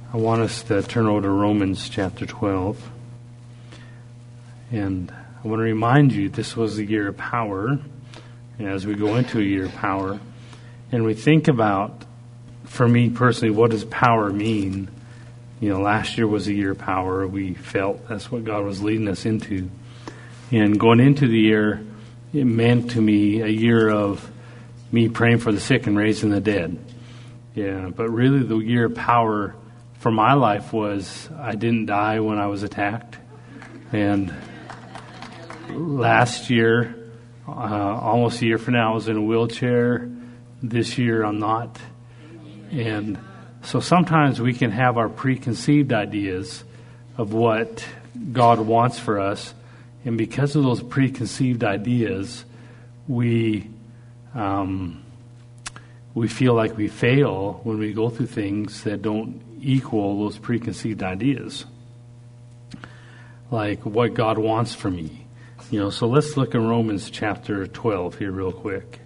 I want us to turn over to Romans chapter 12. And I want to remind you this was the year of power. And as we go into a year of power, and we think about, for me personally, what does power mean? You know, last year was a year of power. We felt that's what God was leading us into. And going into the year, it meant to me a year of me praying for the sick and raising the dead. Yeah, but really the year of power for my life was I didn't die when I was attacked. And last year, almost a year from now, I was in a wheelchair. This year, I'm not. And so sometimes we can have our preconceived ideas of what God wants for us. And because of those preconceived ideas, we feel like we fail when we go through things that don't equal those preconceived ideas. Like what God wants for me. You know, so let's look in Romans chapter 12 here real quick.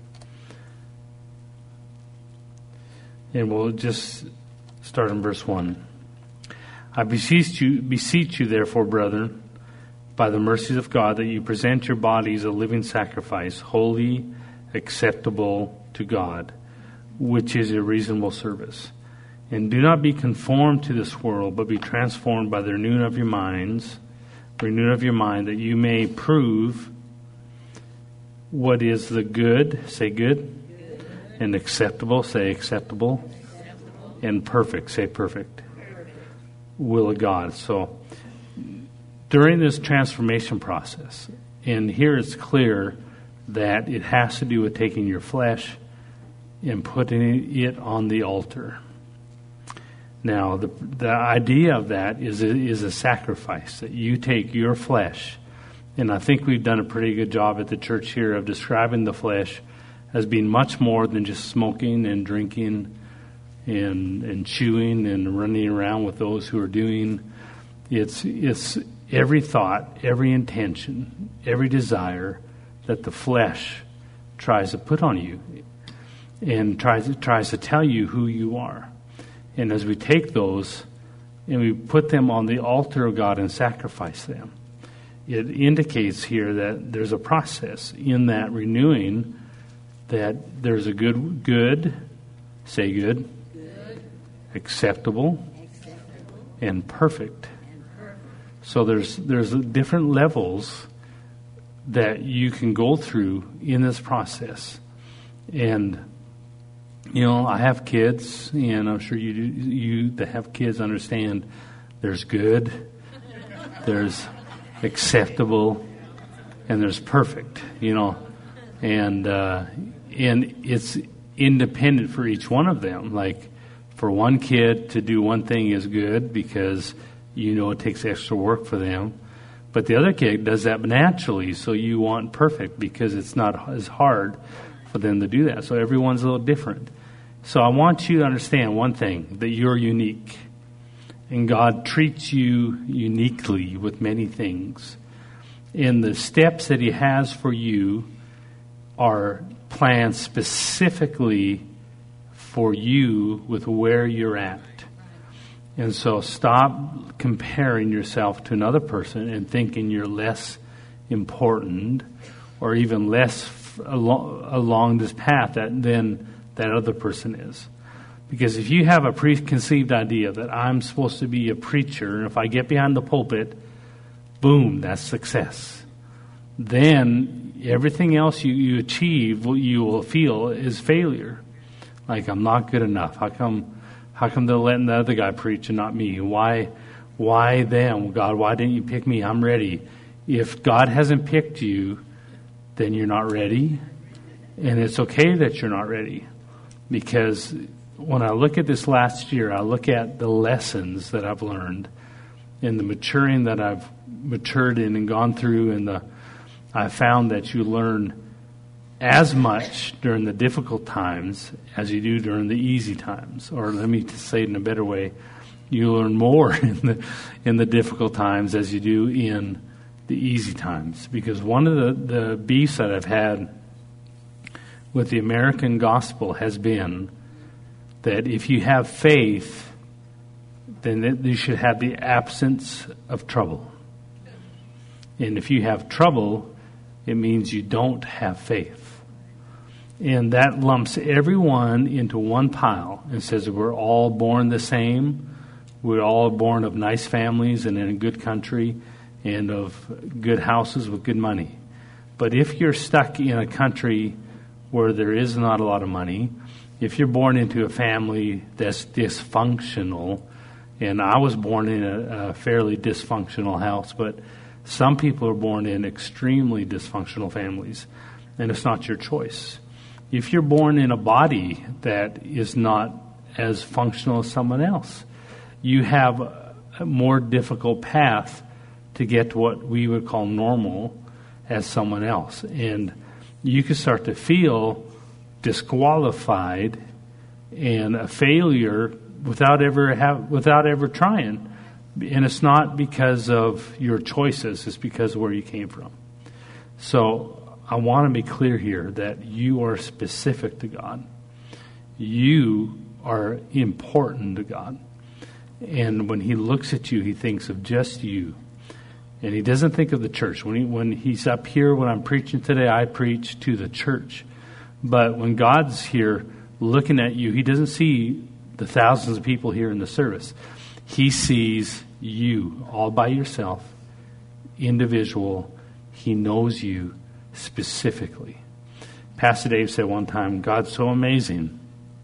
And we'll just start in verse 1. I beseech you, therefore, brethren, by the mercies of God, that you present your bodies a living sacrifice, holy, acceptable to God, which is a reasonable service. And do not be conformed to this world, but be transformed by the renewing of your mind, that you may prove what is the good, say good, and acceptable, say acceptable, and perfect, say perfect, will of God. So during this transformation process, and here it's clear that it has to do with taking your flesh and putting it on the altar. Now, the idea of that is a sacrifice, that you take your flesh, and I think we've done a pretty good job at the church here of describing the flesh as being much more than just smoking and drinking and chewing and running around with those who are doing. It's every thought, every intention, every desire that the flesh tries to put on you and tries to tell you who you are. And as we take those and we put them on the altar of God and sacrifice them, it indicates here that there's a process in that renewing, that there's a good, say good, acceptable, and perfect. So there's different levels that you can go through in this process. And you know, I have kids, and I'm sure you that have kids understand there's good, there's acceptable, and there's perfect, you know. And it's independent for each one of them. Like, for one kid to do one thing is good because, you know, it takes extra work for them. But the other kid does that naturally, so you want perfect because it's not as hard for them to do that. So everyone's a little different. So I want you to understand one thing, that you're unique. And God treats you uniquely with many things. And the steps that He has for you are planned specifically for you with where you're at. And so stop comparing yourself to another person and thinking you're less important or even less along this path than that other person is. Because if you have a preconceived idea that I'm supposed to be a preacher, and if I get behind the pulpit, boom, that's success. Then everything else you achieve, you will feel is failure. Like, I'm not good enough. How come they're letting the other guy preach and not me? Why them? God, why didn't you pick me? I'm ready. If God hasn't picked you, then you're not ready. And it's okay that you're not ready. Because when I look at this last year, I look at the lessons that I've learned and the maturing that I've matured in and gone through, and I found that you learn as much during the difficult times as you do during the easy times. Or let me say it in a better way, you learn more in the difficult times as you do in the easy times. Because one of the beefs that I've had with the American gospel has been that if you have faith, then you should have the absence of trouble. And if you have trouble, it means you don't have faith. And that lumps everyone into one pile and says we're all born the same. We're all born of nice families and in a good country and of good houses with good money. But if you're stuck in a country where there is not a lot of money, if you're born into a family that's dysfunctional, and I was born in a fairly dysfunctional house, but some people are born in extremely dysfunctional families, and it's not your choice. If you're born in a body that is not as functional as someone else, you have a more difficult path to get to what we would call normal as someone else. And you can start to feel disqualified and a failure without ever trying. And it's not because of your choices, it's because of where you came from. So I want to be clear here that you are specific to God. You are important to God. And when he looks at you, he thinks of just you. And he doesn't think of the church. When he's up here, when I'm preaching today, I preach to the church. But when God's here looking at you, he doesn't see the thousands of people here in the service. He sees you all by yourself, individual. He knows you specifically. Pastor Dave said one time, God's so amazing.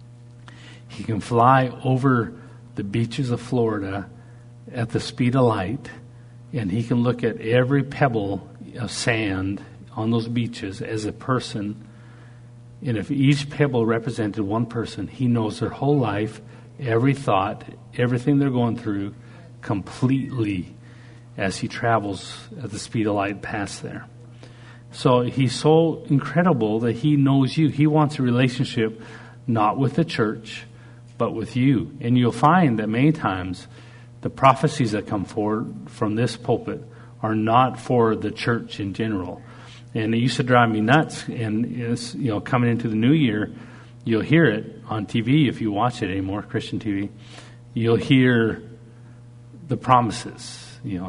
He can fly over the beaches of Florida at the speed of light, and he can look at every pebble of sand on those beaches as a person. And if each pebble represented one person, he knows their whole life, every thought, everything they're going through completely as he travels at the speed of light past there. So he's so incredible that he knows you. He wants a relationship not with the church, but with you. And you'll find that many times the prophecies that come forward from this pulpit are not for the church in general. And it used to drive me nuts. And it's, coming into the new year, you'll hear it on TV if you watch it anymore, Christian TV. You'll hear the promises.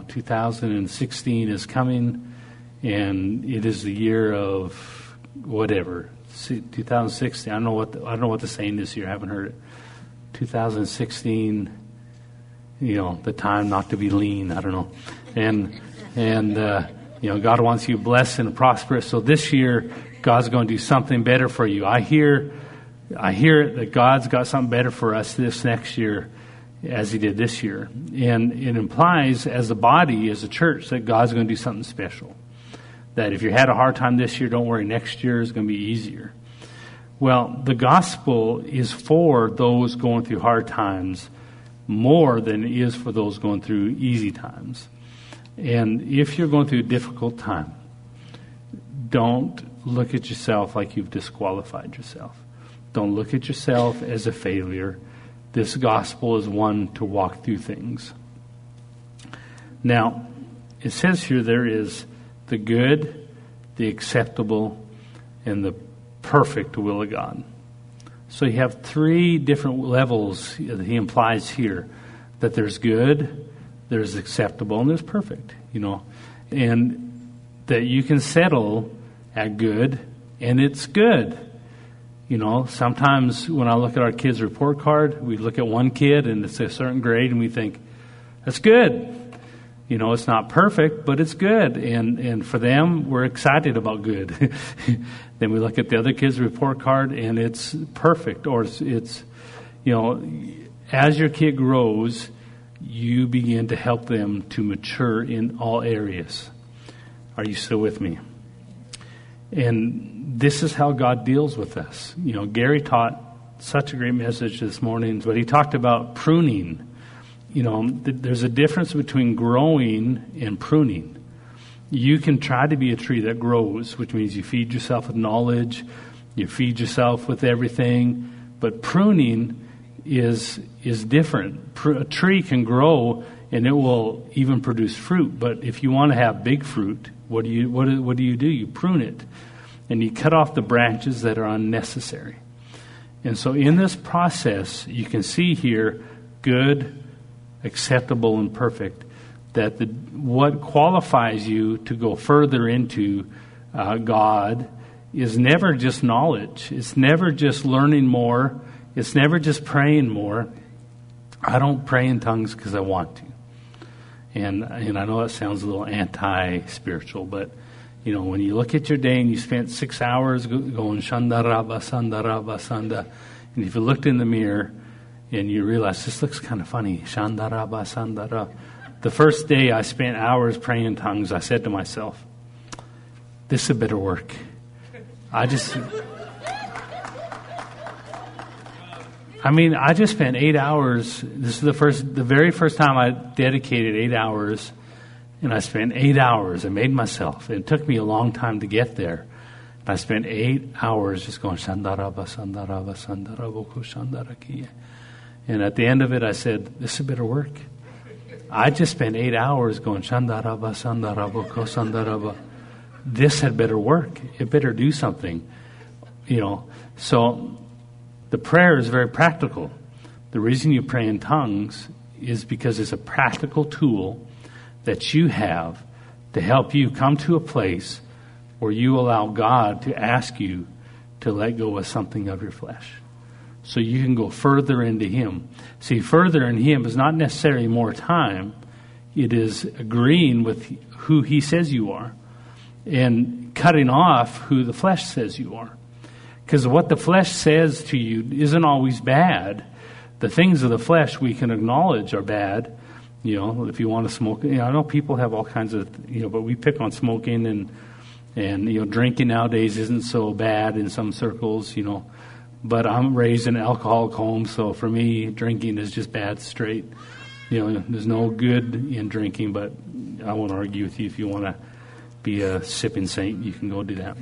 2016 is coming, and it is the year of whatever. 2016. I don't know what the saying is here. I haven't heard it. 2016. The time not to be lean. I don't know. And God wants you blessed and prosperous. So this year, God's going to do something better for you. I hear it that God's got something better for us this next year as he did this year. And it implies as a body, as a church, that God's going to do something special. That if you had a hard time this year, don't worry, next year is going to be easier. Well, the gospel is for those going through hard times more than it is for those going through easy times. And if you're going through a difficult time, don't look at yourself like you've disqualified yourself. Don't look at yourself as a failure. This gospel is one to walk through things. Now, it says here there is the good, the acceptable, and the perfect will of God. So you have three different levels that he implies here. That there's good, there's acceptable, and there's perfect, And that you can settle at good, and it's good. Sometimes when I look at our kids' report card, we look at one kid and it's a certain grade and we think, that's good. It's not perfect, but it's good. And for them, we're excited about good. Then we look at the other kid's report card and it's perfect. Or it's as your kid grows, you begin to help them to mature in all areas. Are you still with me? And this is how God deals with us. Gary taught such a great message this morning, but he talked about pruning. There's a difference between growing and pruning. You can try to be a tree that grows, which means you feed yourself with knowledge, you feed yourself with everything, but pruning is different. A tree can grow and it will even produce fruit, but if you want to have big fruit, what do you do? You prune it, and you cut off the branches that are unnecessary. And so in this process, you can see here good, acceptable and perfect, that what qualifies you to go further into God is never just knowledge. It's never just learning more. It's never just praying more. I don't pray in tongues because I want to. And I know that sounds a little anti-spiritual, but when you look at your day and you spent 6 hours going Shanda Rabba Sanda Rabba Sanda, and if you looked in the mirror and you realize this looks kind of funny, Shanda Rabba Sanda Rabba. The first day I spent hours praying in tongues, I said to myself, this had better work. I just spent 8 hours. This is the very first time I dedicated 8 hours, and I spent 8 hours. I made myself. It took me a long time to get there. I spent 8 hours just going Shandaraba, Sandaraba, Sandaraboko, Shandarakiya. And at the end of it, I said, this had better work. I just spent 8 hours going Shandaraba, Sandaraboko, Sandaraba. This had better work. It better do something. So the prayer is very practical. The reason you pray in tongues is because it's a practical tool that you have to help you come to a place where you allow God to ask you to let go of something of your flesh. So you can go further into Him. See, further in Him is not necessarily more time. It is agreeing with who He says you are and cutting off who the flesh says you are. Because what the flesh says to you isn't always bad. The things of the flesh we can acknowledge are bad. If you want to smoke, I know people have all kinds of, but we pick on smoking and drinking nowadays isn't so bad in some circles, But I'm raised in an alcoholic home, so for me, drinking is just bad straight. There's no good in drinking, but I won't argue with you. If you want to be a sipping saint, you can go do that.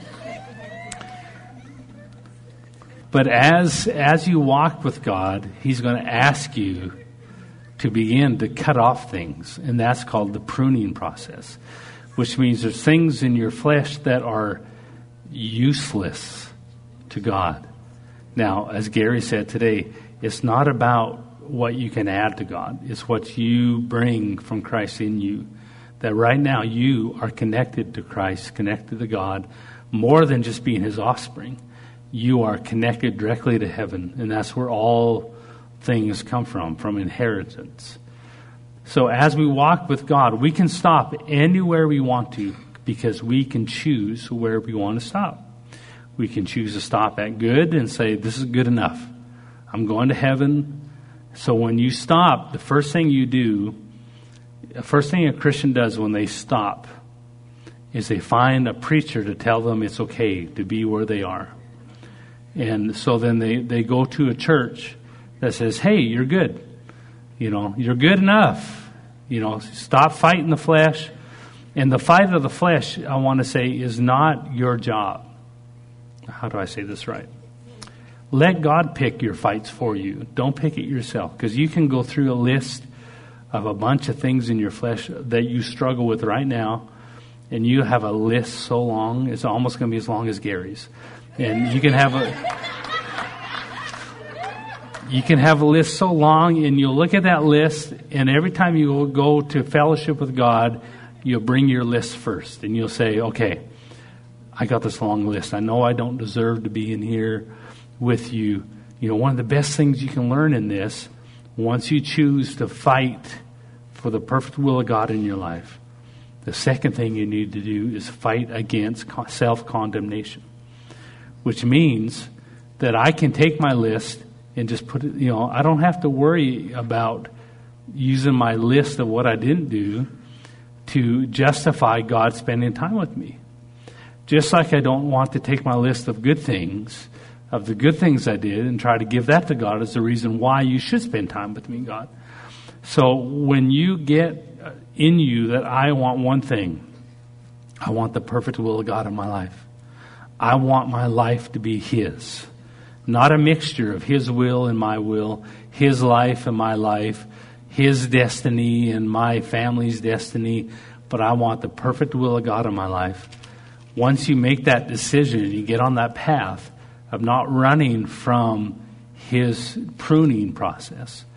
But as you walk with God, He's going to ask you to begin to cut off things, and that's called the pruning process, which means there's things in your flesh that are useless to God. Now, as Gary said today, it's not about what you can add to God. It's what you bring from Christ in you. That right now you are connected to Christ, connected to God, more than just being His offspring. You are connected directly to heaven, and that's where all things come from inheritance. So as we walk with God, we can stop anywhere we want to because we can choose where we want to stop. We can choose to stop at good and say, this is good enough. I'm going to heaven. So when you stop, the first thing a Christian does when they stop is they find a preacher to tell them it's okay to be where they are. And so then they go to a church that says, hey, you're good. You're good enough. Stop fighting the flesh. And the fight of the flesh, I want to say, is not your job. How do I say this right? Let God pick your fights for you. Don't pick it yourself. Because you can go through a list of a bunch of things in your flesh that you struggle with right now. And you have a list so long, it's almost going to be as long as Gary's. And you can have a list so long, and you'll look at that list, and every time you go to fellowship with God, you'll bring your list first, and you'll say, okay, I got this long list. I know I don't deserve to be in here with you. One of the best things you can learn in this, once you choose to fight for the perfect will of God in your life, the second thing you need to do is fight against self-condemnation. Which means that I can take my list and just put it, I don't have to worry about using my list of what I didn't do to justify God spending time with me. Just like I don't want to take my list of good things, of the good things I did, and try to give that to God as the reason why you should spend time with me, God. So when you get in you that I want one thing, I want the perfect will of God in my life. I want my life to be His. Not a mixture of His will and my will, His life and my life, His destiny and my family's destiny, but I want the perfect will of God in my life. Once you make that decision, you get on that path of not running from His pruning process,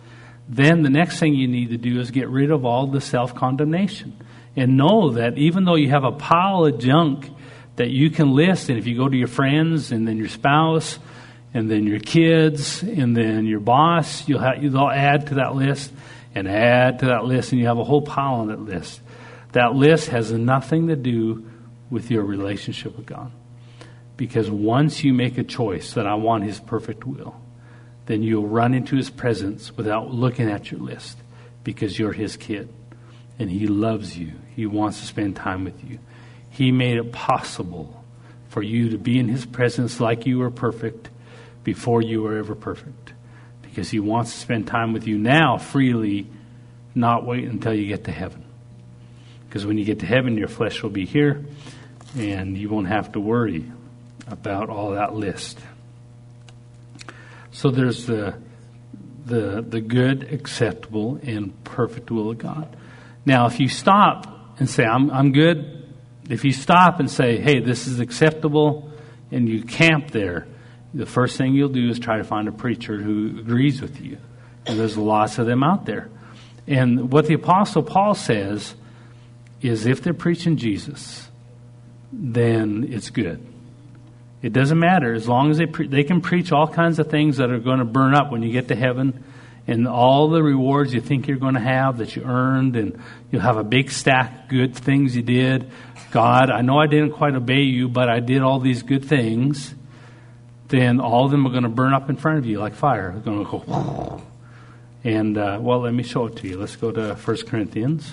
then the next thing you need to do is get rid of all the self-condemnation. And know that even though you have a pile of junk that you can list, and if you go to your friends and then your spouse and then your kids and then your boss, they'll add to that list and add to that list, and you have a whole pile on that list. That list has nothing to do with your relationship with God. Because once you make a choice that I want His perfect will, then you'll run into His presence without looking at your list, because you're His kid. And He loves you. He wants to spend time with you. He made it possible for you to be in His presence like you were perfect before you were ever perfect. Because He wants to spend time with you now freely, not wait until you get to heaven. Because when you get to heaven, your flesh will be here, and you won't have to worry about all that list. So there's the good, acceptable, and perfect will of God. Now, if you stop and say, I'm good, if you stop and say, hey, this is acceptable, and you camp there, the first thing you'll do is try to find a preacher who agrees with you. And there's lots of them out there. And what the Apostle Paul says is if they're preaching Jesus, then it's good. It doesn't matter as long as they can preach all kinds of things that are going to burn up when you get to heaven, and all the rewards you think you're going to have that you earned, and you'll have a big stack of good things you did. God, I know I didn't quite obey you, but I did all these good things. Then all of them are going to burn up in front of you like fire. They're going to go. And, let me show it to you. Let's go to 1 Corinthians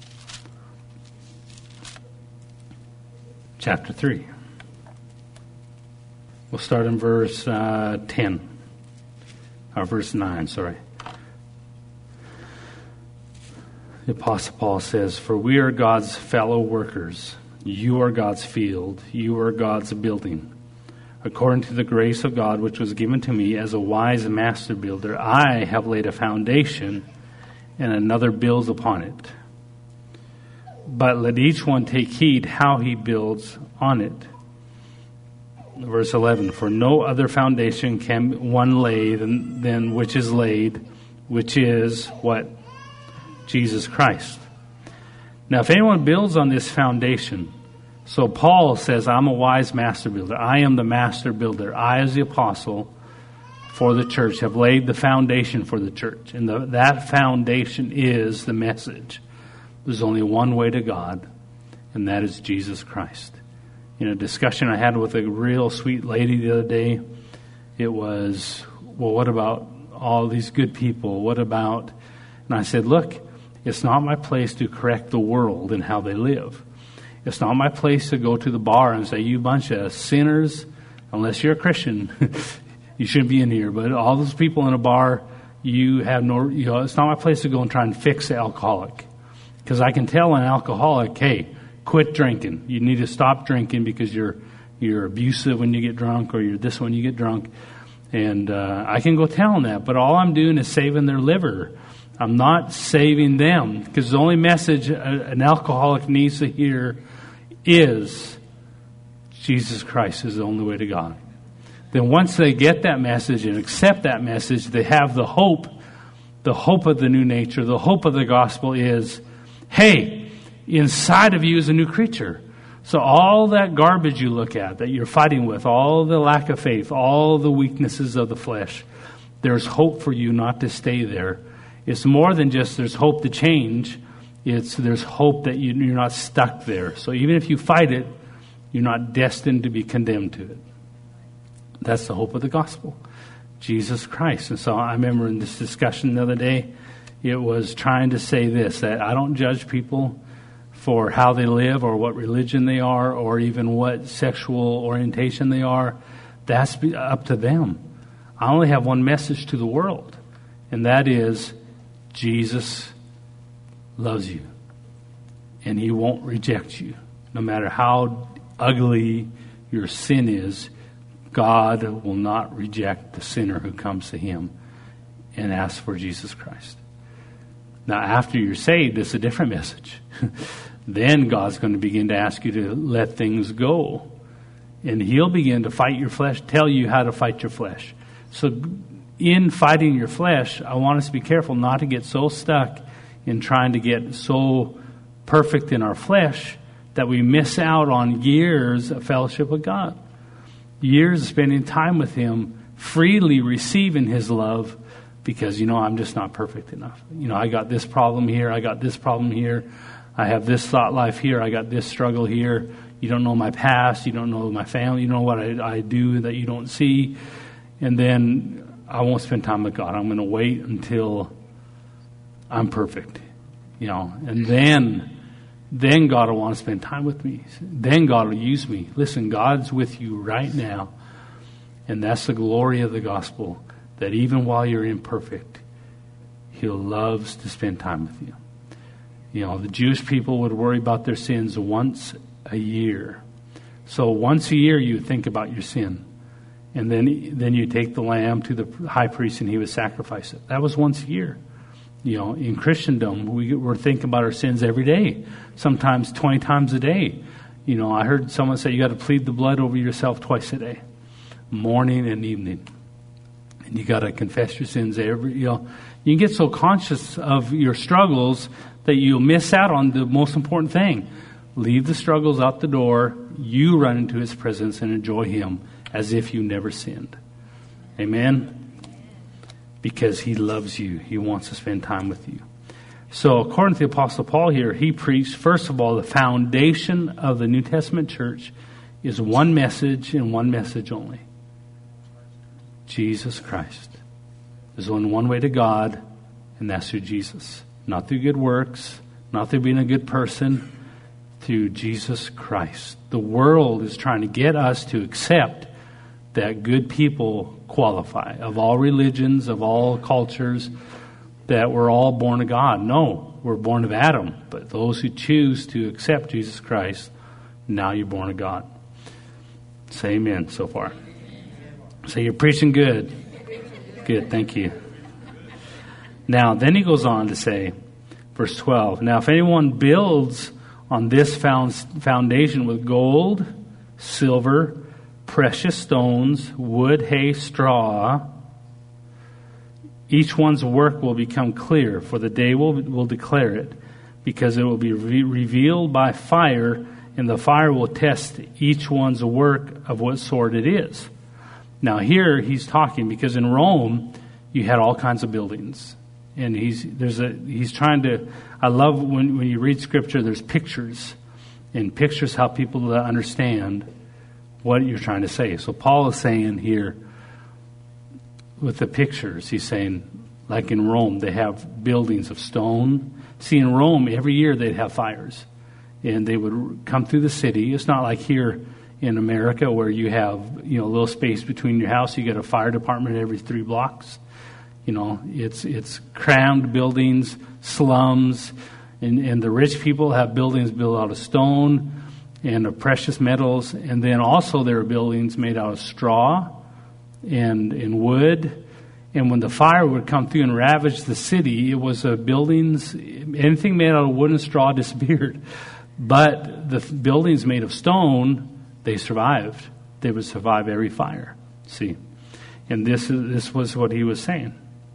chapter 3. We'll start in verse 10. Or verse 9, sorry. The Apostle Paul says, "For we are God's fellow workers. You are God's field. You are God's building. According to the grace of God which was given to me as a wise master builder, I have laid a foundation, and another builds upon it. But let each one take heed how he builds on it." Verse 11, "For no other foundation can one lay than which is laid, which is," what? Jesus Christ. Now, if anyone builds on this foundation, so Paul says, I'm a wise master builder. I am the master builder. I, as the apostle for the church, have laid the foundation for the church. And that foundation is the message. There's only one way to God, and that is Jesus Christ. In a discussion I had with a real sweet lady the other day, it was, well, what about all these good people? What about... And I said, look, it's not my place to correct the world and how they live. It's not my place to go to the bar and say, you bunch of sinners, unless you're a Christian, you shouldn't be in here. But all those people in a bar, you have no, it's not my place to go and try and fix the alcoholic. Because I can tell an alcoholic, hey, quit drinking. You need to stop drinking because you're abusive when you get drunk, or you're this when you get drunk. And I can go tell them that. But all I'm doing is saving their liver. I'm not saving them, because the only message an alcoholic needs to hear is Jesus Christ is the only way to God. Then once they get that message and accept that message, they have the hope of the new nature, the hope of the gospel is, hey, inside of you is a new creature. So all that garbage you look at, that you're fighting with, all the lack of faith, all the weaknesses of the flesh, there's hope for you not to stay there. It's more than just there's hope to change. There's hope that you're not stuck there. So even if you fight it, you're not destined to be condemned to it. That's the hope of the gospel, Jesus Christ. And so I remember in this discussion the other day, it was trying to say this, that I don't judge people for how they live or what religion they are or even what sexual orientation they are. That's up to them. I only have one message to the world, and that is Jesus loves you, and He won't reject you. No matter how ugly your sin is, God will not reject the sinner who comes to Him and asks for Jesus Christ. Now, after you're saved, it's a different message. Then God's going to begin to ask you to let things go. And He'll begin to fight your flesh, tell you how to fight your flesh. So in fighting your flesh, I want us to be careful not to get so stuck in trying to get so perfect in our flesh that we miss out on years of fellowship with God. Years of spending time with Him, freely receiving His love, because, I'm just not perfect enough. I got this problem here, I got this problem here, I have this thought life here, I got this struggle here. You don't know my past, you don't know my family, you know what I do that you don't see. And then I won't spend time with God. I'm going to wait until I'm perfect, and then God will want to spend time with me. Then God will use me. Listen, God's with you right now. And that's the glory of the gospel, that even while you're imperfect, He loves to spend time with you. The Jewish people would worry about their sins once a year. So once a year you think about your sin. And then you take the lamb to the high priest and he would sacrifice it. That was once a year. In Christendom, we're thinking about our sins every day, sometimes 20 times a day. I heard someone say you got to plead the blood over yourself twice a day, morning and evening. And you got to confess your sins you can get so conscious of your struggles that you'll miss out on the most important thing. Leave the struggles out the door. You run into His presence and enjoy Him as if you never sinned. Amen? Because He loves you. He wants to spend time with you. So according to the Apostle Paul here, he preached, first of all, the foundation of the New Testament church is one message and one message only. Jesus Christ. There's only one way to God, and that's through Jesus. Not through good works, not through being a good person, through Jesus Christ. The world is trying to get us to accept that good people qualify, of all religions, of all cultures, that we're all born of God. No, we're born of Adam. But those who choose to accept Jesus Christ, now you're born of God. Say amen so far. Say, you're preaching good. Good, thank you. Now, then he goes on to say, verse 12, now if anyone builds on this foundation with gold, silver, precious stones, wood, hay, straw, each one's work will become clear, for the day will declare it, because it will be revealed by fire, and the fire will test each one's work of what sort it is. Now here he's talking, because in Rome you had all kinds of buildings. And he's trying to, I love when you read Scripture, there's pictures. And pictures help people to understand what you're trying to say. So Paul is saying here, with the pictures, he's saying, like in Rome, they have buildings of stone. See, in Rome, every year they'd have fires. And they would come through the city. It's not like here in America where you have, a little space between your house. You get a fire department every 3 blocks. It's crammed buildings, slums, and the rich people have buildings built out of stone and of precious metals. And then also there are buildings made out of straw and wood. And when the fire would come through and ravage the city, it was buildings, anything made out of wood and straw disappeared. But the buildings made of stone, they survived. They would survive every fire. See? And this was what he was saying.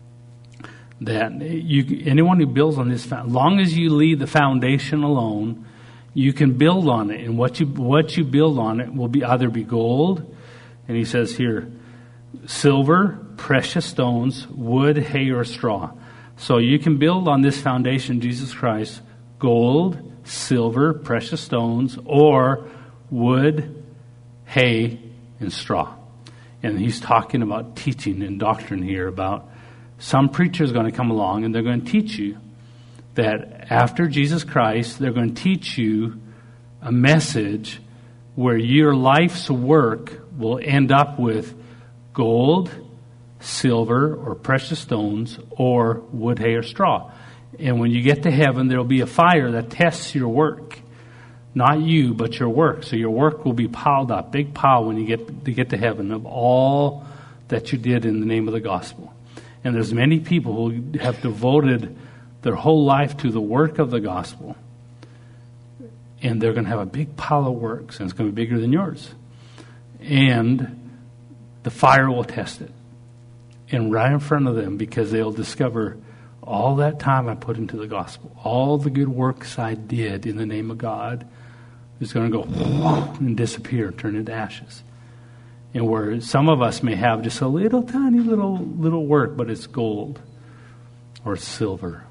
That anyone who builds on this, as long as you leave the foundation alone, you can build on it. And what you build on it will either be gold, and he says here, silver, precious stones, wood, hay, or straw. So you can build on this foundation, Jesus Christ, gold, silver, precious stones, or wood, hay, and straw. And he's talking about teaching and doctrine here about some preacher is going to come along and they're going to teach you that after Jesus Christ, they're going to teach you a message where your life's work will end up with gold, silver, or precious stones, or wood, hay, or straw. And when you get to heaven, there will be a fire that tests your work. Not you, but your work. So your work will be piled up, big pile when you get to heaven of all that you did in the name of the gospel. And there's many people who have devoted their whole life to the work of the gospel. And they're going to have a big pile of works, and it's going to be bigger than yours. And the fire will test it. and right in front of them, because they'll discover all that time I put into the gospel, all the good works I did in the name of God is going to go and disappear, turn into ashes. And where some of us may have just a little tiny little work, but it's gold or silver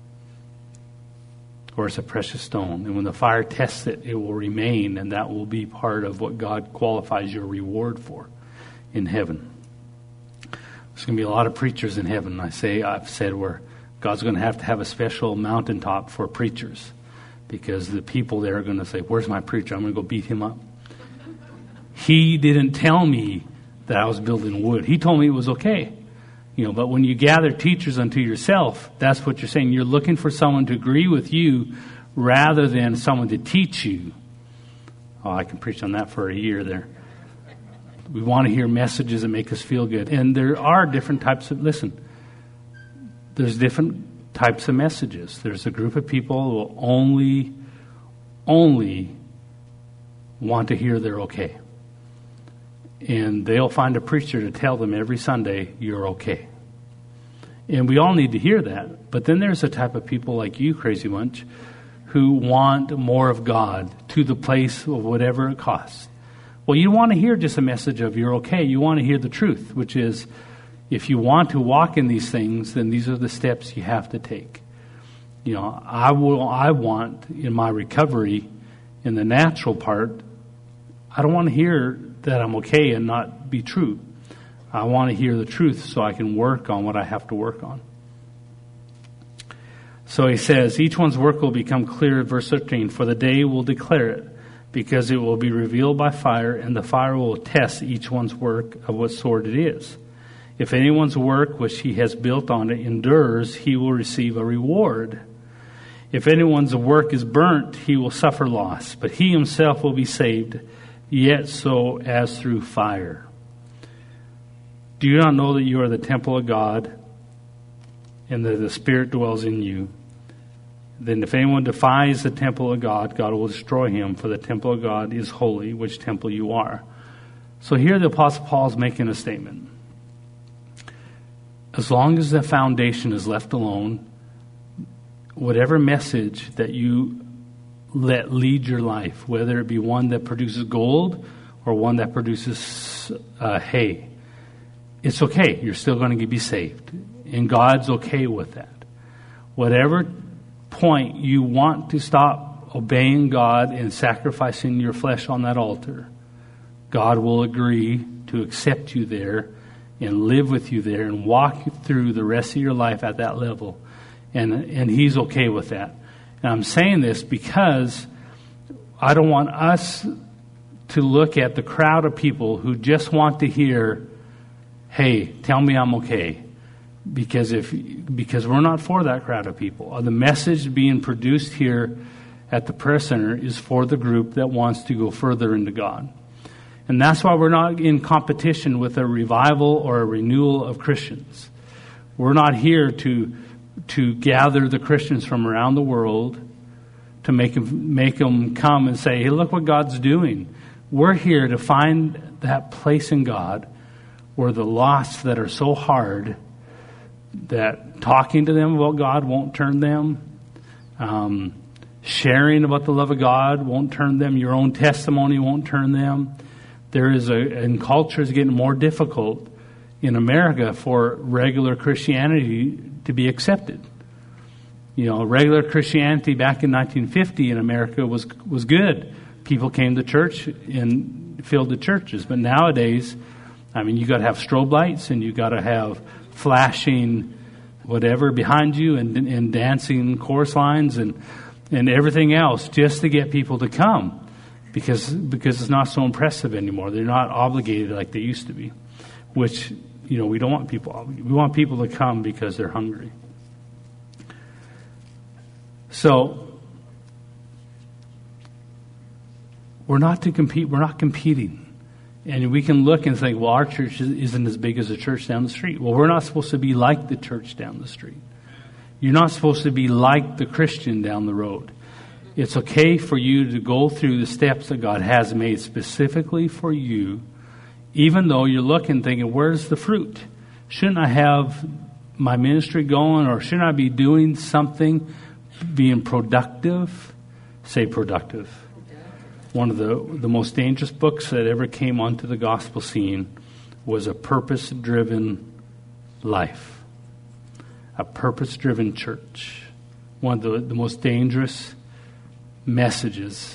or it's a precious stone. And when the fire tests it, it will remain, and that will be part of what God qualifies your reward for in heaven. There's going to be a lot of preachers in heaven. I've said where God's going to have a special mountaintop for preachers, because the people there are going to say, "Where's my preacher? I'm going to go beat him up." He didn't tell me that I was building wood. He told me it was okay. But when you gather teachers unto yourself, that's what you're saying. You're looking for someone to agree with you rather than someone to teach you. Oh, I can preach on that for a year there. We want to hear messages that make us feel good. And there are different types of, there's different types of messages. There's a group of people who will only want to hear they're okay. And they'll find a preacher to tell them every Sunday, you're okay. And we all need to hear that. But then there's a type of people like you, Crazy Munch, who want more of God to the place of whatever it costs. Well, you want to hear just a message of you're okay. You want to hear the truth, which is if you want to walk in these things, then these are the steps you have to take. I want in my recovery, in the natural part, I don't want to hear that I'm okay and not be true. I want to hear the truth so I can work on what I have to work on. So he says, each one's work will become clear, verse 13, for the day will declare it, because it will be revealed by fire, and the fire will test each one's work of what sort it is. If anyone's work which he has built on it endures, he will receive a reward. If anyone's work is burnt, he will suffer loss, but he himself will be saved, yet so as through fire. Do you not know that you are the temple of God, and that the Spirit dwells in you? Then if anyone defies the temple of God, God will destroy him, for the temple of God is holy, which temple you are. So here the Apostle Paul is making a statement. As long as the foundation is left alone, whatever message that you let lead your life, whether it be one that produces gold or one that produces hay, it's okay. You're still going to be saved. And God's okay with that. Whatever point you want to stop obeying God and sacrificing your flesh on that altar, God will agree to accept you there and live with you there and walk you through the rest of your life at that level. And He's okay with that. And I'm saying this because I don't want us to look at the crowd of people who just want to hear, hey, tell me I'm okay. Because we're not for that crowd of people. The message being produced here at the prayer center is for the group that wants to go further into God. And that's why we're not in competition with a revival or a renewal of Christians. We're not here to gather the Christians from around the world to make them come and say, hey, look what God's doing. We're here to find that place in God where the lost that are so hard that talking to them about God won't turn them. Sharing about the love of God won't turn them. Your own testimony won't turn them. And culture is getting more difficult in America for regular Christianity to be accepted. Regular Christianity back in 1950 in America was good. People came to church and filled the churches. But nowadays, you got to have strobe lights and you got to have flashing whatever behind you and dancing chorus lines and everything else just to get people to come because it's not so impressive anymore. They're not obligated like they used to be, which, we don't want people obligated. We want people to come because they're hungry. So we're not to compete. We're not competing. And we can look and think, well, our church isn't as big as the church down the street. Well, we're not supposed to be like the church down the street. You're not supposed to be like the Christian down the road. It's okay for you to go through the steps that God has made specifically for you, even though you're looking thinking, where's the fruit? Shouldn't I have my ministry going, or shouldn't I be doing something, being productive? Say productive. One of the most dangerous books that ever came onto the gospel scene was A Purpose-Driven Life. A purpose-driven church. One of the most dangerous messages.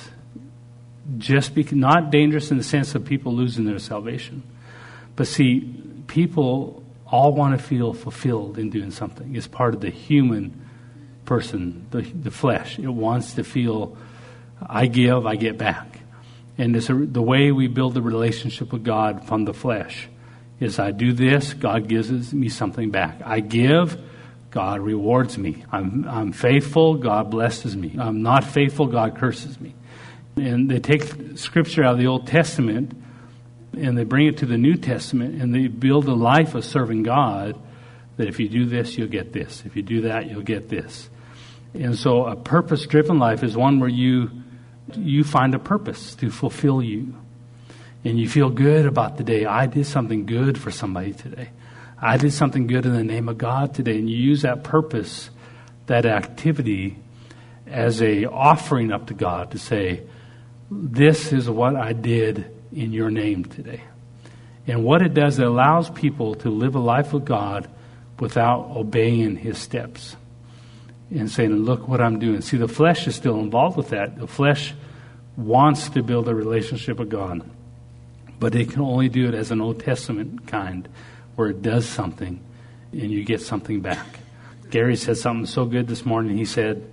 Not dangerous in the sense of people losing their salvation. But see, people all want to feel fulfilled in doing something. It's part of the human person, the flesh. It wants to feel, I give, I get back. And the way we build the relationship with God from the flesh is I do this, God gives me something back. I give, God rewards me. I'm faithful, God blesses me. I'm not faithful, God curses me. And they take scripture out of the Old Testament and they bring it to the New Testament, and they build a life of serving God that if you do this, you'll get this. If you do that, you'll get this. And so a purpose-driven life is one where you find a purpose to fulfill you. And you feel good about the day. I did something good for somebody today. I did something good in the name of God today. And you use that purpose, that activity, as a offering up to God to say, this is what I did in your name today. And what it does, it allows people to live a life with God without obeying his steps and saying, look what I'm doing. See, the flesh is still involved with that. The flesh wants to build a relationship with God, but it can only do it as an Old Testament kind, where it does something and you get something back. Gary said something so good this morning. He said,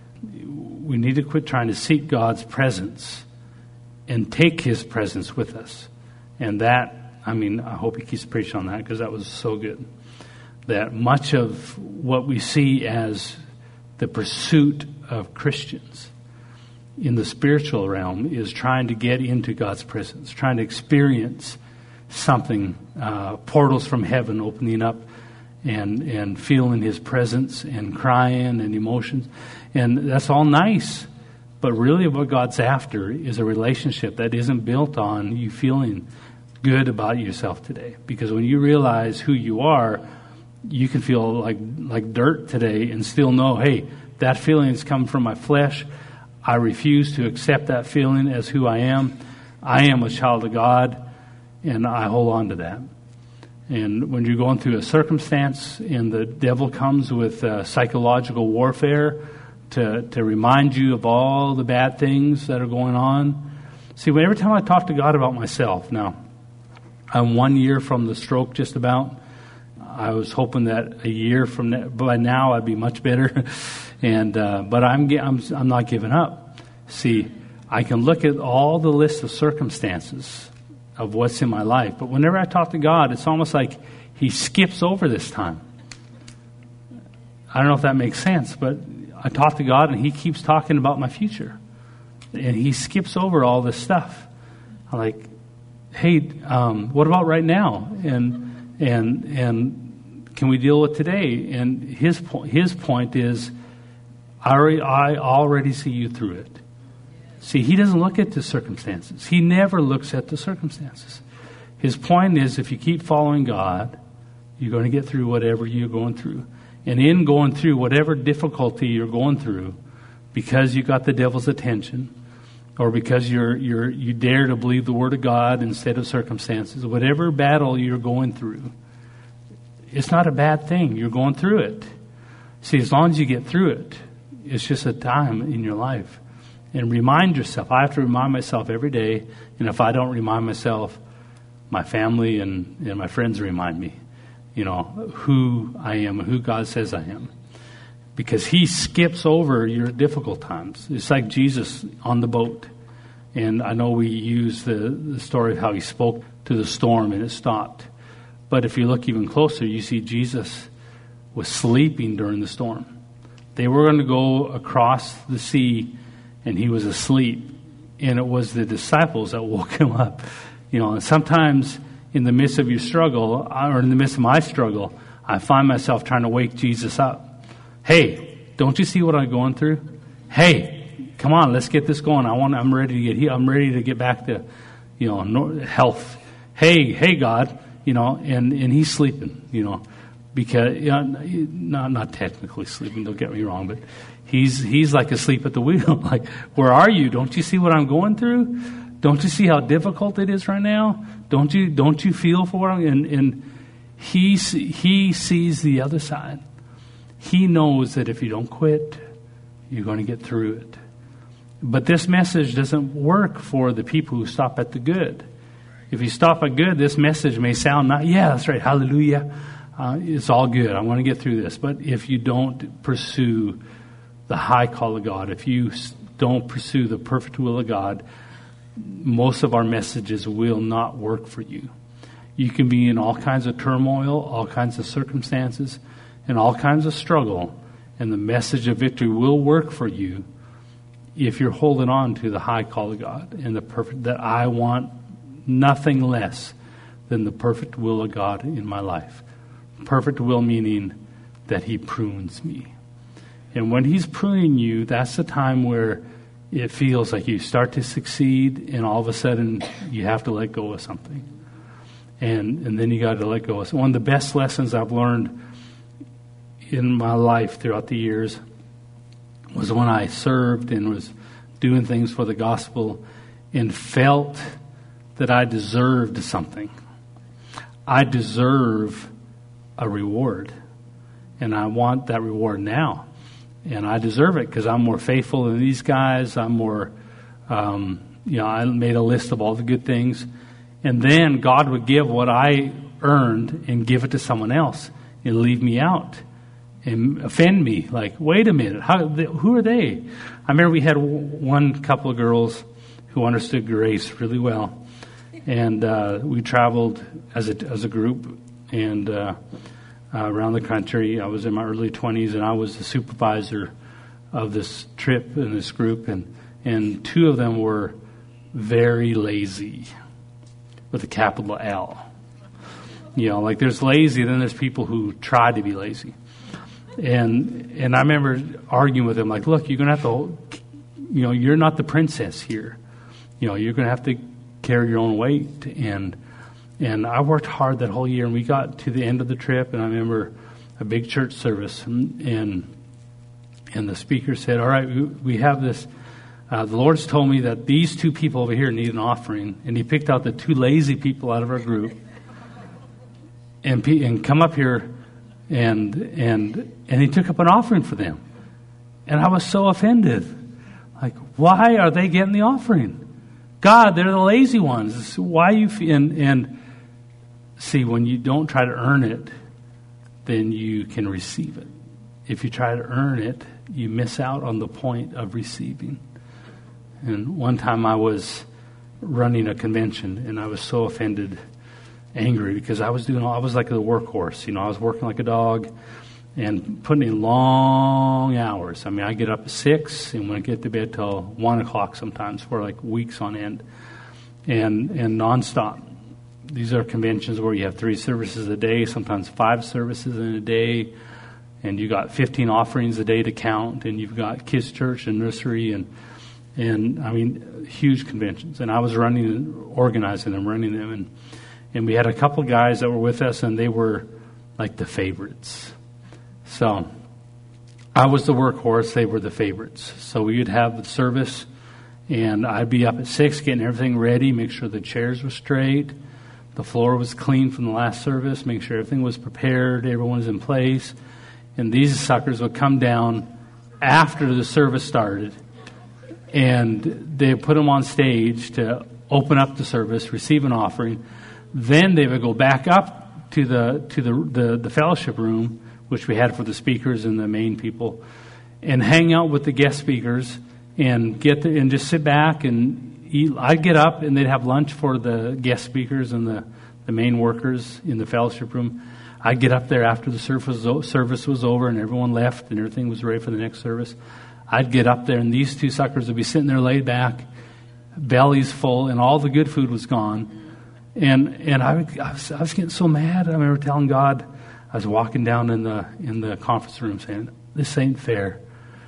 we need to quit trying to seek God's presence and take his presence with us. And that, I hope he keeps preaching on that, because that was so good. That much of what we see as the pursuit of Christians in the spiritual realm is trying to get into God's presence, trying to experience something, portals from heaven opening up and feeling his presence and crying and emotions. And that's all nice. But really what God's after is a relationship that isn't built on you feeling good about yourself today. Because when you realize who you are, you can feel like dirt today and still know, hey, that feeling is coming from my flesh. I refuse to accept that feeling as who I am. I am a child of God, and I hold on to that. And when you're going through a circumstance and the devil comes with psychological warfare to remind you of all the bad things that are going on. See, every time I talk to God about myself, now, I'm 1 year from the stroke just about. I was hoping that a year from now, by now I'd be much better. But I'm not giving up. See, I can look at all the list of circumstances of what's in my life, but whenever I talk to God, it's almost like he skips over this time. I don't know if that makes sense, but I talk to God and he keeps talking about my future. And he skips over all this stuff. I'm like, hey, what about right now? And can we deal with today? And his point is, I already see you through it. See, he doesn't look at the circumstances. He never looks at the circumstances. His point is, if you keep following God, you're going to get through whatever you're going through. And in going through whatever difficulty you're going through, because you got the devil's attention, or because you dare to believe the Word of God instead of circumstances, whatever battle you're going through, it's not a bad thing. You're going through it. See, as long as you get through it, it's just a time in your life. And remind yourself. I have to remind myself every day. And if I don't remind myself, my family and my friends remind me, who I am and who God says I am. Because he skips over your difficult times. It's like Jesus on the boat. And I know we use the story of how he spoke to the storm and it stopped. But if you look even closer, you see Jesus was sleeping during the storm. They were going to go across the sea and he was asleep. And it was the disciples that woke him up. And sometimes in the midst of your struggle, or in the midst of my struggle, I find myself trying to wake Jesus up. Hey, don't you see what I'm going through? Hey, come on, let's get this going. I'm ready to get healed. I'm ready to get back to, health. Hey, God, and he's sleeping, because not technically sleeping. Don't get me wrong, but he's like asleep at the wheel. Like, where are you? Don't you see what I'm going through? Don't you see how difficult it is right now? Don't you feel for him? And he sees the other side. He knows that if you don't quit, you're going to get through it. But this message doesn't work for the people who stop at the good. If you stop at good, this message may sound that's right, hallelujah. It's all good. I'm going to get through this. But if you don't pursue the high call of God, if you don't pursue the perfect will of God, most of our messages will not work for you. You can be in all kinds of turmoil, all kinds of circumstances, and all kinds of struggle, and the message of victory will work for you if you're holding on to the high call of God and the perfect, that I want nothing less than the perfect will of God in my life. Perfect will meaning that He prunes me. And when He's pruning you, that's the time where it feels like you start to succeed, and all of a sudden you have to let go of something. And then you got to let go of something. One of the best lessons I've learned in my life throughout the years was when I served and was doing things for the gospel and felt that I deserved something. I deserve a reward, and I want that reward now. And I deserve it because I'm more faithful than these guys. I'm more, I made a list of all the good things. And then God would give what I earned and give it to someone else and leave me out and offend me. Like, wait a minute, who are they? I remember we had one couple of girls who understood grace really well. And we traveled as a group and around the country. I was in my early 20s, and I was the supervisor of this trip in this group. And two of them were very lazy, with a capital L. Like there's lazy, then there's people who try to be lazy. And I remember arguing with them, like, look, you're going to have to, you're not the princess here. You're going to have to carry your own weight. And I worked hard that whole year, and we got to the end of the trip, and I remember a big church service, and the speaker said, all right, we have this, the Lord's told me that these two people over here need an offering, and He picked out the two lazy people out of our group, and come up here, and He took up an offering for them. And I was so offended. Like, why are they getting the offering? God, they're the lazy ones. Why you and see, when you don't try to earn it, then you can receive it. If you try to earn it, you miss out on the point of receiving. And one time I was running a convention, and I was so offended, angry, because I was like the workhorse. I was working like a dog and putting in long hours. I mean, I get up at 6 and when I get to bed till 1 o'clock sometimes for like weeks on end, and nonstop. These are conventions where you have 3 services a day, sometimes 5 services in a day, and you got 15 offerings a day to count, and you've got kids' church and nursery, and I mean, huge conventions. And I was organizing them, running them, and we had a couple guys that were with us, and they were like the favorites. So I was the workhorse, they were the favorites. So we would have the service, and I'd be up at 6 getting everything ready, make sure the chairs were straight, the floor was clean from the last service, make sure everything was prepared, everyone was in place. And these suckers would come down after the service started, and they put them on stage to open up the service, receive an offering. Then they would go back up to the fellowship room, which we had for the speakers and the main people, and hang out with the guest speakers and and just sit back and eat. I'd get up, and they'd have lunch for the guest speakers and the main workers in the fellowship room. I'd get up there after the service was over and everyone left and everything was ready for the next service. I'd get up there, and these two suckers would be sitting there laid back, bellies full, and all the good food was gone. And I was getting so mad. I remember telling God, I was walking down in the conference room saying, "This ain't fair."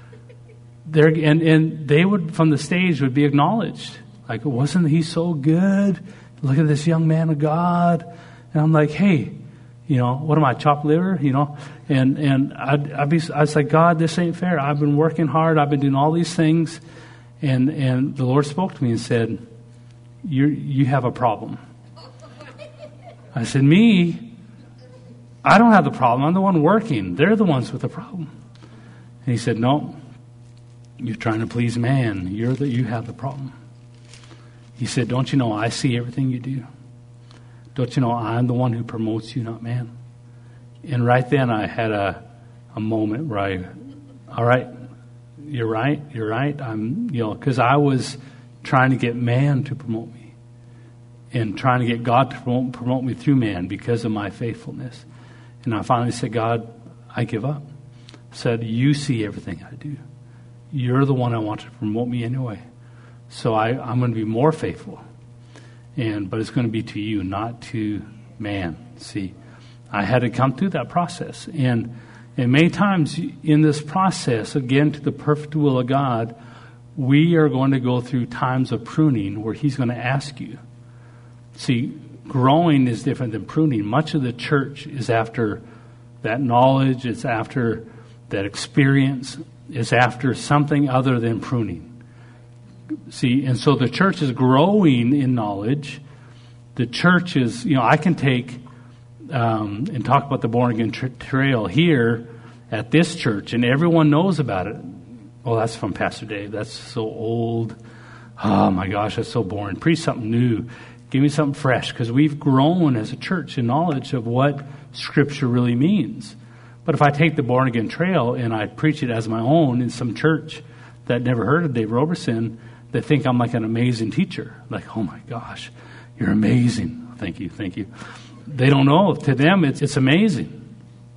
And they would, from the stage, would be acknowledged. Like, wasn't he so good? Look at this young man of God. And I'm like, hey, what am I, chopped liver? And I was like, God, this ain't fair. I've been working hard. I've been doing all these things. And the Lord spoke to me and said, you have a problem. I said, me? I don't have the problem. I'm the one working. They're the ones with the problem. And he said, no, you're trying to please man. You have the problem. He said, don't you know I see everything you do? Don't you know I'm the one who promotes you, not man? And right then I had a moment where all right, you're right. Because I was trying to get man to promote me and trying to get God to promote me through man because of my faithfulness. And I finally said, God, I give up. I said, you see everything I do. You're the one I want to promote me anyway. So I'm going to be more faithful. But it's going to be to you, not to man. See, I had to come through that process. And many times in this process, again, to the perfect will of God, we are going to go through times of pruning where he's going to ask you. See, growing is different than pruning. Much of the church is after that knowledge. It's after that experience. It's after something other than pruning. See, and so the church is growing in knowledge. The church is, I can take and talk about the born again trail here at this church, and everyone knows about it. Well, that's from Pastor Dave. That's so old. Oh my gosh, that's so boring. Preach something new. Give me something fresh, because we've grown as a church in knowledge of what Scripture really means. But if I take the born again trail and I preach it as my own in some church that never heard of Dave Roberson, they think I'm like an amazing teacher. Like, oh my gosh, you're amazing. Thank you. They don't know. To them, it's amazing.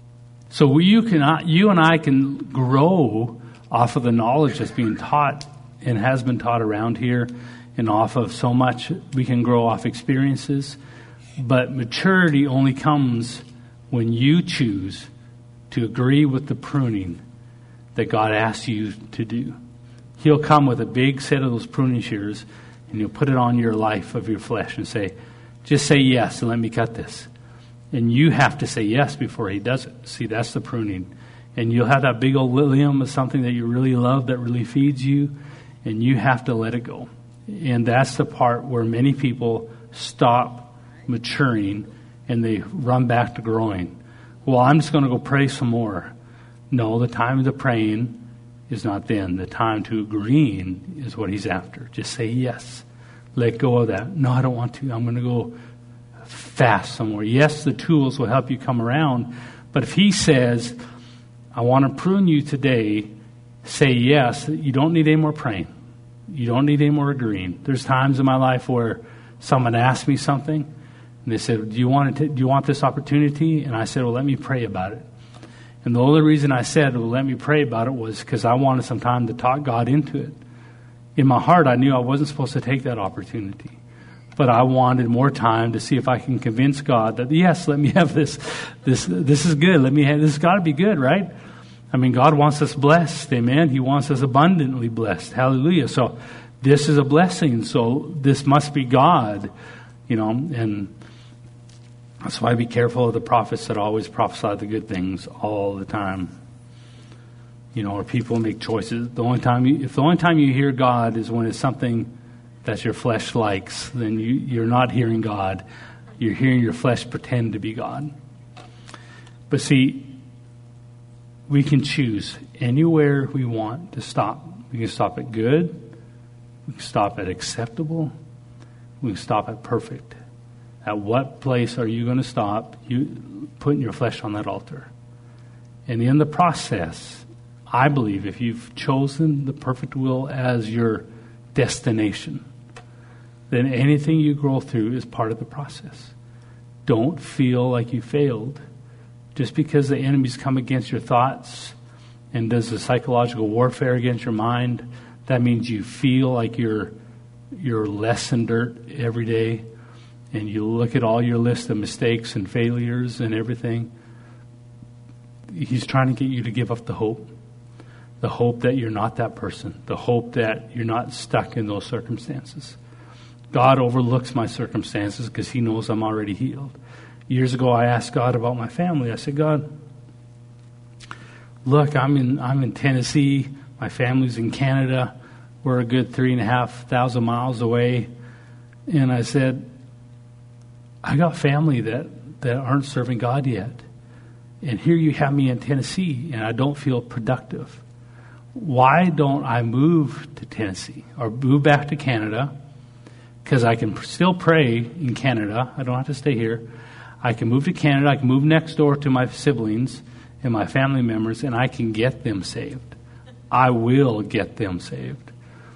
So you and I can grow off of the knowledge that's being taught and has been taught around here, and off of so much. We can grow off experiences. But maturity only comes when you choose to agree with the pruning that God asks you to do. He'll come with a big set of those pruning shears, and he'll put it on your life of your flesh and say, just say yes and let me cut this. And you have to say yes before he does it. See, that's the pruning. And you'll have that big old limb of something that you really love, that really feeds you, and you have to let it go. And that's the part where many people stop maturing and they run back to growing. Well, I'm just going to go pray some more. No, the time of the praying is not then. The time to agreeing is what he's after. Just say yes. Let go of that. No, I don't want to. I'm going to go fast somewhere. Yes, the tools will help you come around. But if he says, I want to prune you today, say yes. You don't need any more praying. You don't need any more agreeing. There's times in my life where someone asked me something, and they said, do you want this opportunity? And I said, well, let me pray about it. And the only reason I said, well, let me pray about it was because I wanted some time to talk God into it. In my heart, I knew I wasn't supposed to take that opportunity. But I wanted more time to see if I can convince God that, yes, let me have this. This is good. This has got to be good, right? I mean, God wants us blessed. Amen. He wants us abundantly blessed. Hallelujah. So this is a blessing. So this must be God, and that's why be careful of the prophets that always prophesy the good things all the time. Or people make choices. If the only time you hear God is when it's something that your flesh likes, then you're not hearing God. You're hearing your flesh pretend to be God. But see, we can choose anywhere we want to stop. We can stop at good. We can stop at acceptable. We can stop at perfect. At what place are you going to stop? You putting your flesh on that altar. And in the process, I believe if you've chosen the perfect will as your destination, then anything you grow through is part of the process. Don't feel like you failed. Just because the enemy's come against your thoughts and does the psychological warfare against your mind, that means you feel like you're less than dirt every day, and you look at all your list of mistakes and failures and everything. He's trying to get you to give up the hope that you're not that person, the hope that you're not stuck in those circumstances. God overlooks my circumstances because he knows I'm already healed. years ago, I asked God about my family. I said, God, look, I'm in Tennessee. My family's in Canada. We're a good 3,500 miles away. And I said, I got family that aren't serving God yet. And here you have me in Tennessee, and I don't feel productive. Why don't I move to Tennessee or move back to Canada? Because I can still pray in Canada. I don't have to stay here. I can move to Canada. I can move next door to my siblings and my family members, and I can get them saved. I will get them saved.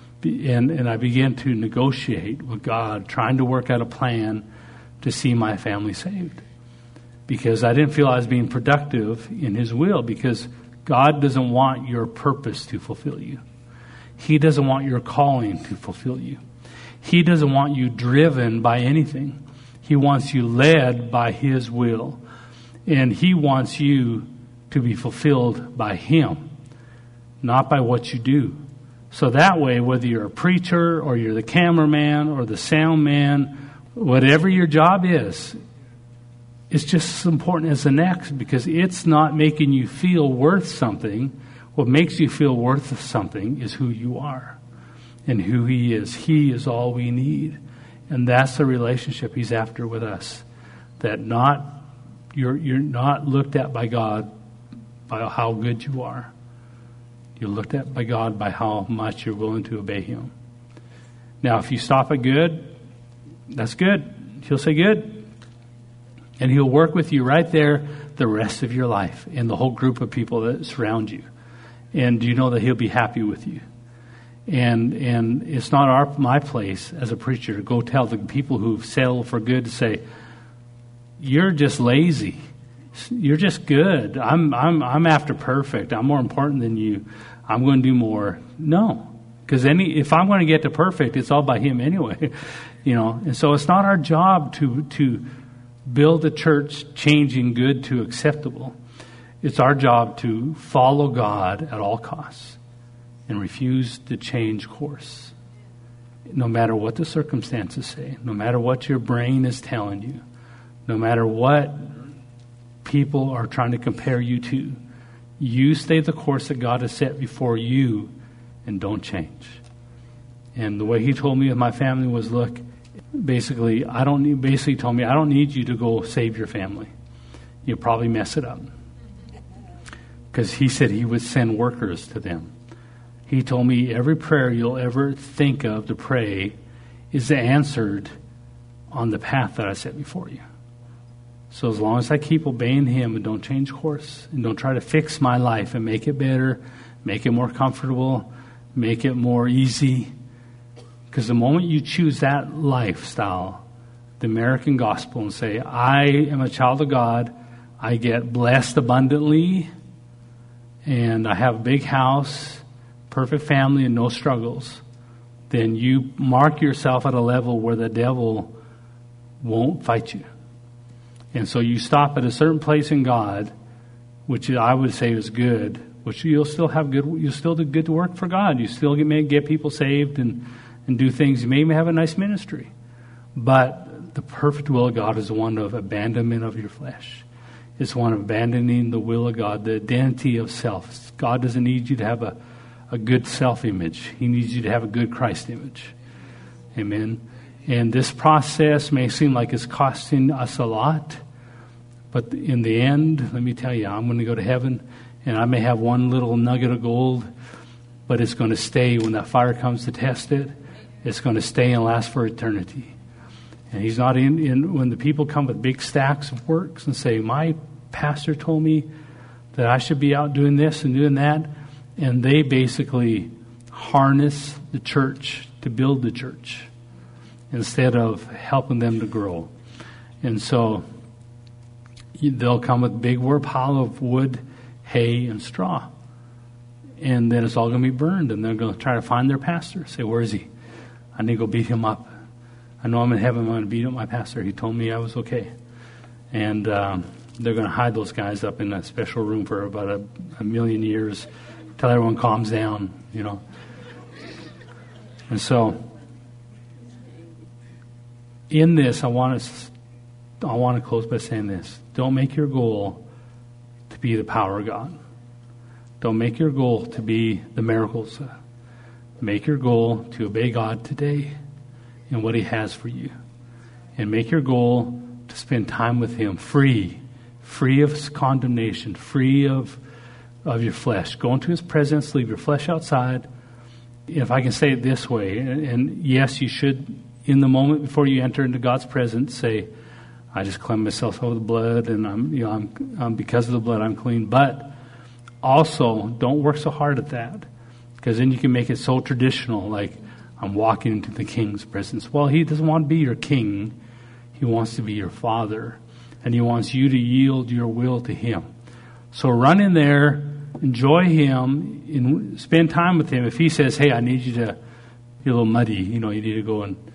And I began to negotiate with God, trying to work out a plan to see my family saved. Because I didn't feel I was being productive in His will, because God doesn't want your purpose to fulfill you. He doesn't want your calling to fulfill you. He doesn't want you driven by anything. He wants you led by His will. And He wants you to be fulfilled by Him, not by what you do. So that way, whether you're a preacher or you're the cameraman or the sound man, whatever your job is, it's just as important as the next, because it's not making you feel worth something. What makes you feel worth something is who you are and who He is. He is all we need. And that's the relationship He's after with us. That you're not looked at by God by how good you are. You're looked at by God by how much you're willing to obey Him. Now, if you stop at good, that's good. He'll say good. And He'll work with you right there the rest of your life and the whole group of people that surround you. And you know that He'll be happy with you. And it's not my place as a preacher to go tell the people who've settled for good to say, you're just lazy. You're just good. I'm after perfect. I'm more important than you. I'm going to do more. No. Because if I'm going to get to perfect, it's all by Him anyway. And so it's not our job to build a church changing good to acceptable. It's our job to follow God at all costs and refuse to change course. No matter what the circumstances say, no matter what your brain is telling you, no matter what people are trying to compare you to, you stay the course that God has set before you and don't change. And the way He told me with my family was, look, basically told me, I don't need you to go save your family. You'll probably mess it up. Because He said He would send workers to them. He told me every prayer you'll ever think of to pray is answered on the path that I set before you. So as long as I keep obeying Him and don't change course and don't try to fix my life and make it better, make it more comfortable, make it more easy. Because the moment you choose that lifestyle, the American gospel, and say, I am a child of God, I get blessed abundantly, and I have a big house, perfect family, and no struggles, then you mark yourself at a level where the devil won't fight you. And so you stop at a certain place in God, which I would say is good, which you'll still do good work for God. You still may get people saved and do things. You may even have a nice ministry. But the perfect will of God is one of abandonment of your flesh. It's one of abandoning the will of God, the identity of self. God doesn't need you to have a good self-image. He needs you to have a good Christ image. Amen. And this process may seem like it's costing us a lot, but in the end, let me tell you, I'm going to go to heaven, and I may have one little nugget of gold, but it's going to stay when that fire comes to test it. It's going to stay and last for eternity. And He's not in when the people come with big stacks of works and say, my pastor told me that I should be out doing this and doing that, and they basically harness the church to build the church instead of helping them to grow. And so they'll come with a big pile of wood, hay, and straw. And then it's all going to be burned, and they're going to try to find their pastor. Say, where is he? I need to go beat him up. I know I'm in heaven. I'm going to beat up my pastor. He told me I was okay. And they're going to hide those guys up in a special room for about a million years till everyone calms down, And so in this, I want I want to close by saying this. Don't make your goal to be the power of God. Don't make your goal to be the miracles. Make your goal to obey God today and what He has for you. And make your goal to spend time with Him free of condemnation, free of your flesh. Go into His presence, leave your flesh outside. If I can say it this way, and yes, you should, in the moment before you enter into God's presence, say, I just cleanse myself of the blood, and I'm because of the blood I'm clean. But also, don't work so hard at that, because then you can make it so traditional, like I'm walking into the King's presence. Well, He doesn't want to be your king. He wants to be your Father, and He wants you to yield your will to Him. So run in there, enjoy Him, and spend time with Him. If He says, hey, I need you to be a little muddy, you need to go and,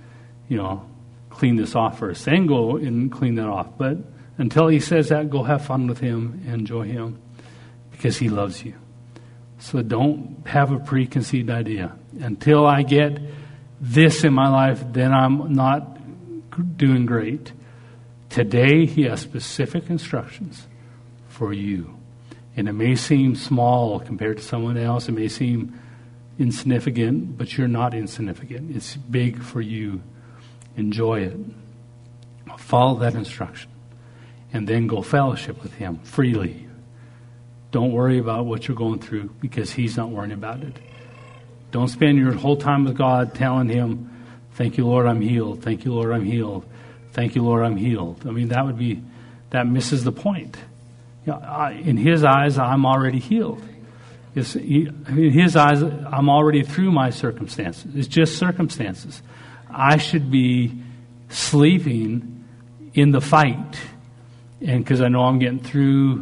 clean this off first, then go and clean that off. But until He says that, go have fun with Him and enjoy Him, because He loves you. So don't have a preconceived idea. Until I get this in my life, then I'm not doing great. Today, He has specific instructions for you. And it may seem small compared to someone else. It may seem insignificant, but you're not insignificant. It's big for you. Enjoy it. Follow that instruction. And then go fellowship with Him freely. Don't worry about what you're going through, because He's not worrying about it. Don't spend your whole time with God telling Him, thank you, Lord, I'm healed. Thank you, Lord, I'm healed. Thank you, Lord, I'm healed. I mean, that misses the point. In His eyes, I'm already healed. In His eyes, I'm already through my circumstances. It's just circumstances. I should be sleeping in the fight, and because I know I'm getting through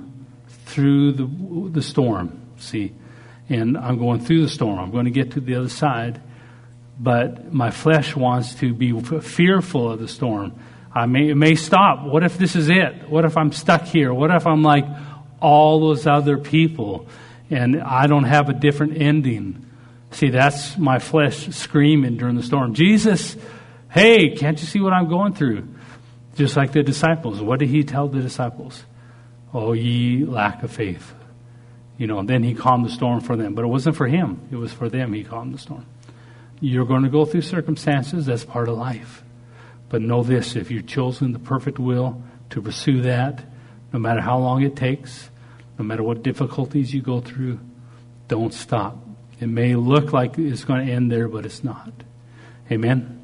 the storm. See, and I'm going through the storm. I'm going to get to the other side, but my flesh wants to be fearful of the storm. It may stop. What if this is it? What if I'm stuck here? What if I'm like all those other people and I don't have a different ending? See, that's my flesh screaming during the storm. Jesus, hey, can't you see what I'm going through? Just like the disciples. What did He tell the disciples? Oh, ye lack of faith. And then He calmed the storm for them. But it wasn't for Him. It was for them He calmed the storm. You're going to go through circumstances. That's part of life. But know this, if you've chosen the perfect will to pursue that, no matter how long it takes, no matter what difficulties you go through, don't stop. It may look like it's going to end there, but it's not. Amen?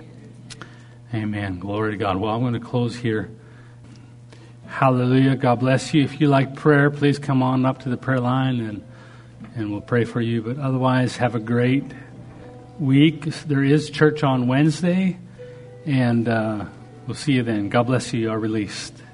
Amen. Glory to God. Well, I'm going to close here. Hallelujah. God bless you. If you like prayer, please come on up to the prayer line and we'll pray for you. But otherwise, have a great week. There is church on Wednesday. And we'll see you then. God bless you. You are released.